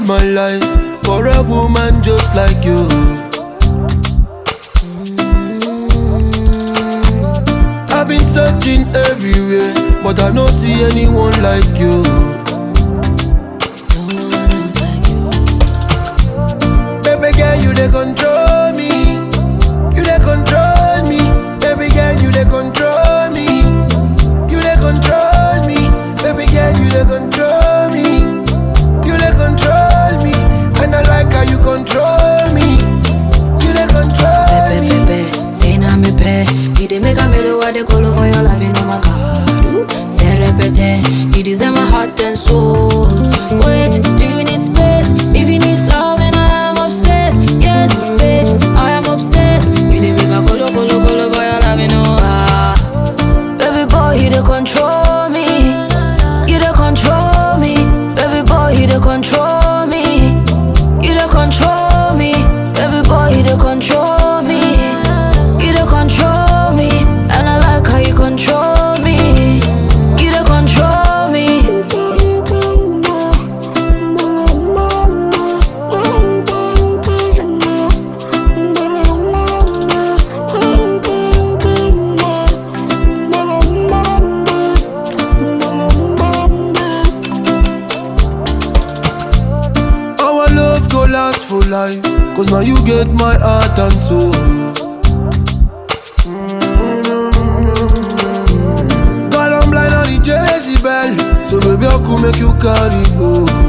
my life for a woman just like you. I've been searching everywhere, but I don't see anyone like you. Baby girl, you they control me. You they control me. Baby girl, you they control me. You they control me. Baby girl, you they control me. You they control me. And I like how you control me. You they control me. Pepe, say na me pe. You dey make a melody what they call over your love, you know my God. Say repete, you deserve my heart and soul. Wait, do you need space? If you need love, and I am upstairs. Yes, babes, I am obsessed. You dey make a call over your love, you know. Baby boy, you dey control me. You dey control me. Baby boy, you dey control me. You dey control me. Baby boy, you dey control me. You dey control me. And I like how you control me. You dey control me. Our love go last for life, cause now you get my heart and soul. Girl, I'm blind on the Jezebel, so baby I could make you carry go.